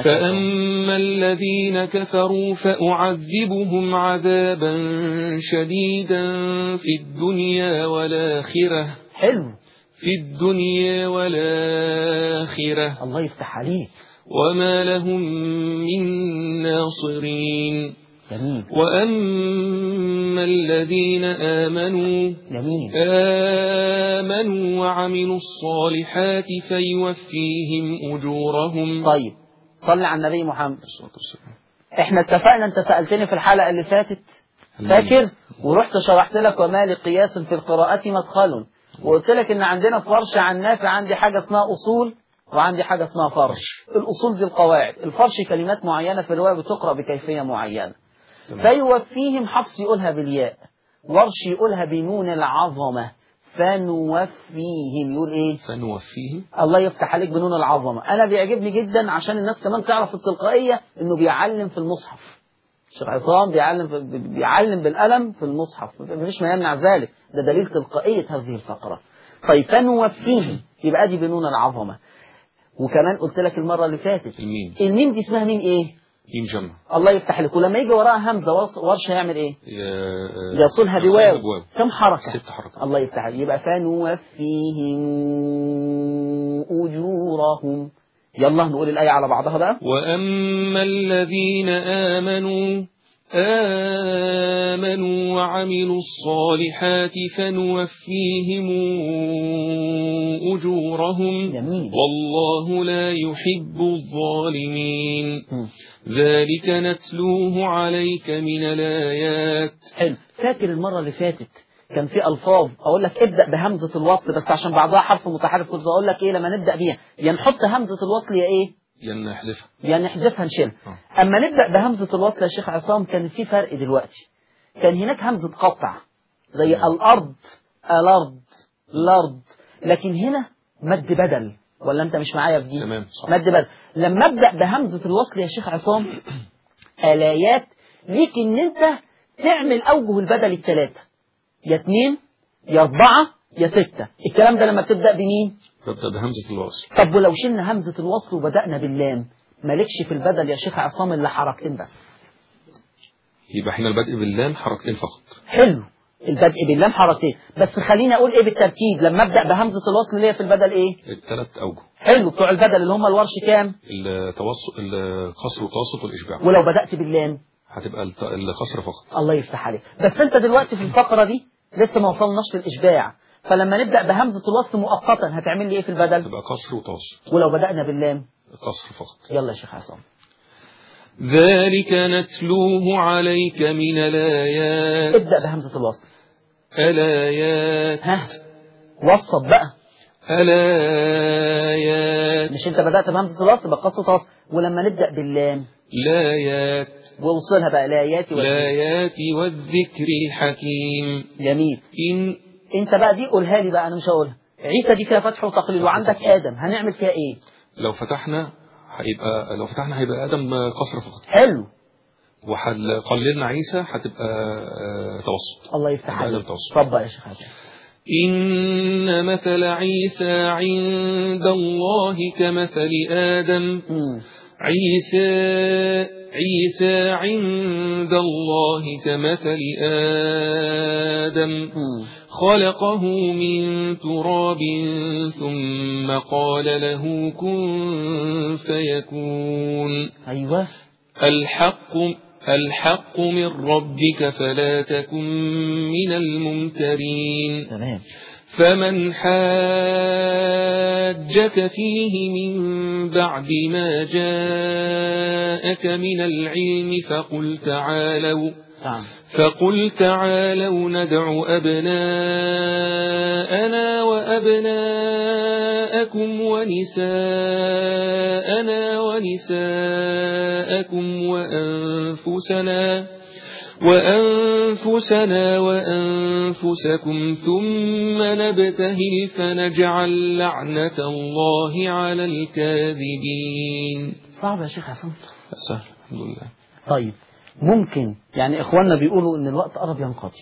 الذين كفروا فأعذبهم عذابا شديدا في الدنيا والآخرة. حلو. في الدنيا والآخرة. الله يفتح عليك. وما لهم من ناصرين. جميل. وأما الذين آمنوا. جميل. آمنوا وعملوا الصالحات فيوفيهم أجورهم. طيب صلي على النبي محمد. احنا اتفقنا، انت سألتني في الحلقة اللي فاتت فاكر، ورحت شرحت لك وما لقياس في القراءة مدخل، وقلت لك ان عندنا في ورش عن نافع عندي حاجة اسمها أصول وعندي حاجة اسمها فرش. الأصول دي القواعد، الفرش كلمات معينة في الرواية بتقرأ بكيفية معينة. فيوفيهم حفص يقولها بالياء، ورش يقولها بنون العظمة. فنوفيهم يقول ايه؟ فنوفيهم. الله يفتح عليك بنون العظمة. انا بيعجبني جدا عشان الناس كمان تعرف التلقائية انه بيعلم في المصحف. الشيخ عصام بيعلم بالقلم في المصحف، مفيش ما يمنع ذلك، ده دليل تلقائية هذه الفقرة. طيب فنوفيهم يبقى دي بنون العظمة. وكمان قلت لك المرة اللي فاتت الميم دي اسمها ميم ايه؟ ميم جمع. الله يفتح لك. ولما يجي وراها همزة ورش هيعمل ايه؟ يصلها بواو. كم حركة؟ 6 حركات. الله يفتح لك. يبقى فنوفيهم أجورهم. يلا نقول الآية على بعضها بقى. وأما الذين آمنوا آمنوا وعملوا الصالحات فنوفيهم أجورهم جميل. والله لا يحب الظالمين. ذلك نتلوه عليك من الآيات. حلو. فاكر المرة اللي فاتت كان في ألفاظ أقول لك ابدأ بهمزة الوصل، بس عشان بعضها حرف متحرك كنت أقول لك إيه لما نبدأ بيها، يا نحط همزة الوصل يا إيه، يا نحذفها نشيلها. أما نبدأ بهمزة الوصل يا شيخ عصام كان في فرق دلوقتي، كان هناك همزة قطع زي الأرض الأرض، لكن هنا مد بدل، ولا أنت مش معايا في دي؟ تمام صح. مد بدل. لما أبدأ بهمزة الوصل يا شيخ عصام آلايات ليك إن أنت تعمل أوجه البدل الثلاثة، يا 2 يا 4 يا 6. الكلام ده لما بتبدأ بمين؟ ببدأ بهمزة الوصل. طب ولو شلنا همزة الوصل وبدأنا باللام مالكش في البدل يا شيخ عصام إلا حركتين بس. يبقى احنا البدء باللام حركتين فقط. حلو. البدء باللام حركتين بس. خليني أقول إيه بالترتيب لما أبدأ بهمزة الوصل اللي هي في البدل إيه؟ الثلاث أوجه. حلو. بتوع البدل اللي هم الورش كام؟ التوسط، القصر والتوسط والإشباع. ولو بدأت باللام هتبقى القصر فقط. الله يفتح عليك. بس أنت دلوقتي في الفقرة دي لسه ما وصلناش للإشباع، فلما نبدأ بهمزة الوصل مؤقتا هتعمل لي إيه في البدل؟ تبقى قصر وتوسط. ولو بدأنا باللام قصر فقط. يلا يا شيخ عصام. ذلك نتلوه عليك من الآيات. ابدأ بهمزة الوصل. الآيات. ها وصف بقى. الآيات. مش انت بدأت بهمزة الوصل بقى قصة وصل. ولما نبدأ باللام لايات. ووصلها بقى لايات والذكر الحكيم. جميل. إن انت بقى دي قولها لي بقى، انا مش هقولها. عيسى دي فيها فتح وتقليل، وعندك آدم هنعمل فيها ايه؟ لو فتحنا هيبقى آدم قصر فقط. حلو. وقللنا عيسى هتبقى توسط. الله يفتح عليك. اتفضل يا شيخ حسن. إن مثل عيسى عند الله كمثل آدم. عيسى عند الله كمثل آدم. خلقه من تراب ثم قال له كن فيكون. أيوة. الحق من ربك فلا تكن من الممترين. تمام. فمن حاجك فيه من بعد ما جاءك من العلم فقل تعالوا ندع أبناءنا وأبناءكم ونساءنا ونساءكم وأنفسنا وأنفسكم ثم نبتهل فنجعل لعنة الله على الكاذبين. صعب يا شيخ حسن؟ سهل الحمد لله. طيب ممكن يعني إخواننا بيقولوا إن الوقت قرب ينقضي،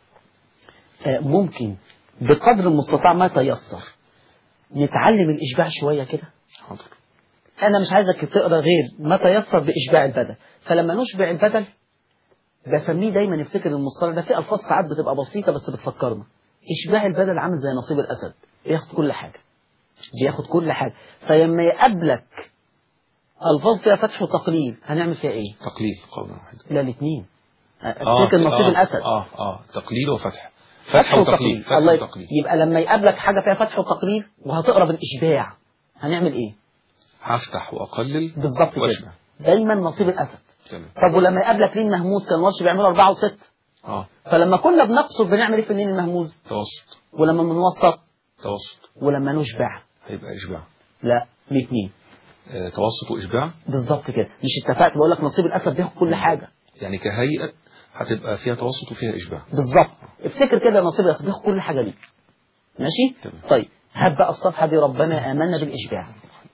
ممكن بقدر المستطاع ما تيسر نتعلم الإشباع شوية كده؟ حاضر. أنا مش عايزك تقرأ غير ما تيسر بإشباع البدل، فلما نشبع البدل بسميه دايما افتكر المصطلح ده، في ألفاظ ساعات بتبقى بسيطة بس بتفكرنا. إشباع البدل عامل زي نصيب الأسد، بياخد كل حاجة. فلما يقابلك ألفاظ فيها فتح وتقليل هنعمل فيها إيه؟ تقليل قولا واحدا. لا الاثنين. افتكر نصيب الأسد. تقليل وفتح. فتح وتقليل. الله يبقى لما يقابلك حاجة فيها فتح وتقليل وهتقرا بالإشباع هنعمل إيه؟ هفتح وأقلل بالظبط كده. دايما نصيب الأسد. تمام. طب ولما يقابلك لين مهموز كان ورش بيعملوا 4 و6. فلما كنا بنقصر بنعمل ايه في اللين المهموز؟ توسط. ولما بنوسط توسط. ولما نشبع هيبقى إشباع. لا الاثنين. توسط وإشباع. بالظبط كده. مش اتفقت بقول لك نصيب الأسد بياخد كل حاجة. يعني كهيئة هتبقى فيها توسط وفيها إشباع. بالظبط. افتكر كده نصيب الأسد بياخد كل حاجة ليك. ماشي؟ تمام. طيب هات بقى الصفحة دي. ربنا آمنا بالإشباع.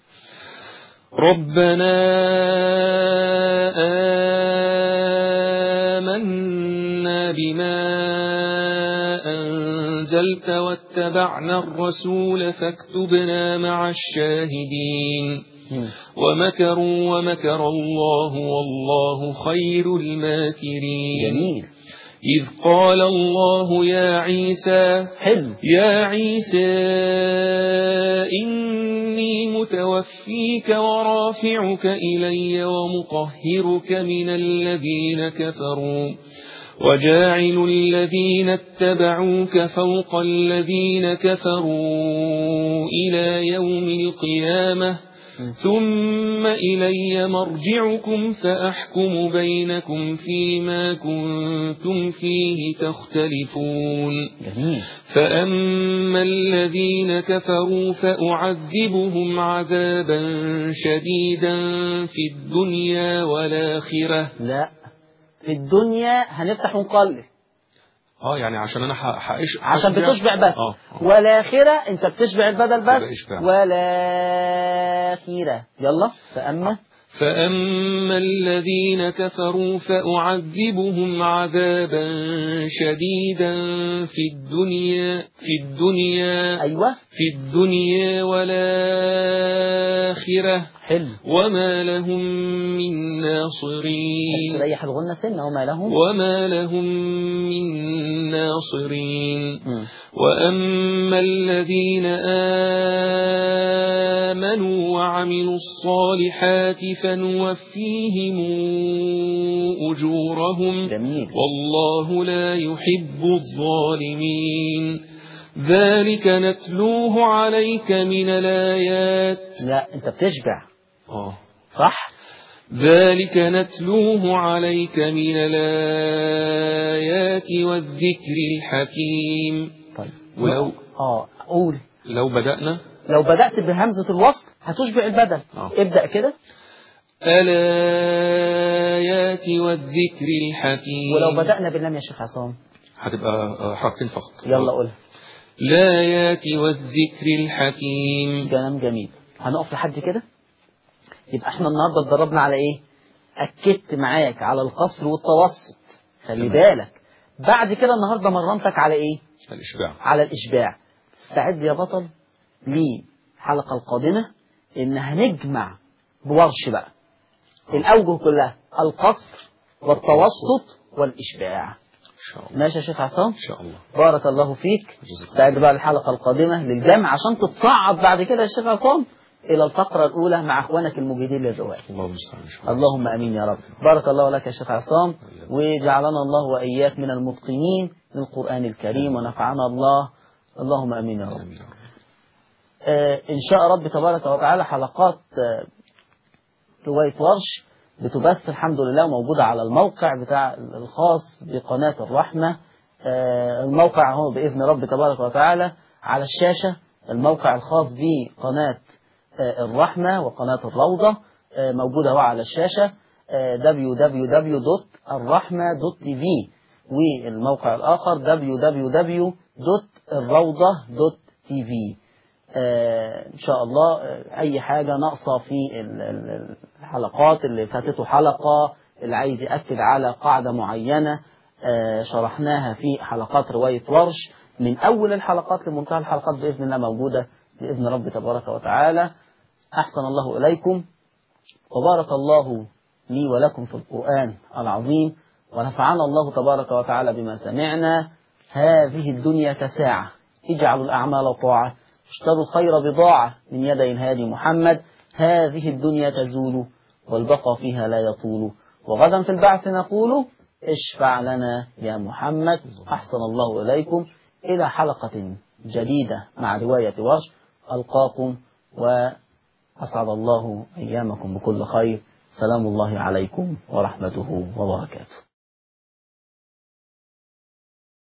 ربنا آمنا بما أنزلت واتبعنا الرسول فاكتبنا مع الشاهدين. ومكروا ومكر الله والله خير الماكرين. جميل. إذ قال الله يا عيسى إني إني متوفيك ورافعك إلي ومطهرك من الذين كفروا وجاعل الذين اتبعوك فوق الذين كفروا إلى يوم القيامة ثم إلي مرجعكم فأحكم بينكم فيما كنتم فيه تختلفون فأما الذين كفروا فأعذبهم عذابا شديدا في الدنيا والآخرة. لا، في الدنيا هنفتح ونقلل يعني عشان انا عشان بتشبع بس. والآخرة انت بتشبع البدل بس. والآخرة يلا. فأما الذين كفروا فأعذبهم عذابا شديدا في الدنيا أيوة في الدنيا والآخرة وما لهم من ناصرين. ريح الغنة سنة. وما لهم من ناصرين. وأما الذين آمنوا وعملوا الصالحات فنوفيهم أجورهم والله لا يحب الظالمين. ذلك نتلوه عليك من الآيات. لا أنت بتشبع صح. ذلك نتلوه عليك من الآيات والذكر الحكيم. طيب ولو قول. لو بدأت بهمزة الوصل هتشبع البدل. ابدأ كده. الآيات والذكر الحكيم. ولو بدأنا باللام يا شيخ عصام هتبقى حرفين فقط. يلا قول. الآيات والذكر الحكيم. كلام جميل. هنقف لحد كده. يبقى احنا النهارده اتدربنا على ايه؟ اكدت معاك على القصر والتوسط. خلي بالك بعد كده النهارده مرنتك على ايه؟ على الاشباع. استعد يا بطل للحلقه القادمه ان هنجمع بورش بقى الاوجه كلها، القصر والتوسط والاشباع. ماشي يا شيخ عصام؟ ان شاء الله. بارك الله فيك. استعد بقى للحلقه القادمه للجمع عشان تتصعد بعد كده يا شيخ عصام إلى الفقرة الأولى مع أخوانك المجيدين للرواية. اللهم أمين يا رب. بارك الله لك يا شيخ عصام، وجعلنا الله وإياك من المتقنين للقرآن الكريم ونفعنا الله. اللهم أمين يا رب. إن شاء رب تبارك وتعالى حلقات رواية ورش بتبث الحمد لله موجودة على الموقع بتاع الخاص بقناة الرحمة. الموقع هو بإذن رب تبارك وتعالى على الشاشة، الموقع الخاص بقناة الرحمة وقناة الروضة موجودة هو على الشاشة www.الرحمة.tv، والموقع الآخر www.الروضة.tv. إن شاء الله أي حاجة ناقصة في الحلقات اللي فاتته حلقة، اللي عايز يأكد على قاعدة معينة شرحناها في حلقات رواية ورش من أول الحلقات لمنتهى الحلقات بإذن الله موجودة بإذن رب تبارك وتعالى. أحسن الله إليكم وبارك الله لي ولكم في القرآن العظيم، ونفعنا الله تبارك وتعالى بما سمعنا. هذه الدنيا كساعة، اجعلوا الأعمال طاعة، اشتروا الخير بضاعة من يدي الهادي محمد. هذه الدنيا تزول والبقى فيها لا يطول، وغدا في البعث نقول اشفع لنا يا محمد. أحسن الله إليكم إلى حلقة جديدة مع رواية ورش. ألقاكم وأسعد الله أيامكم بكل خير. سلام الله عليكم ورحمته وبركاته.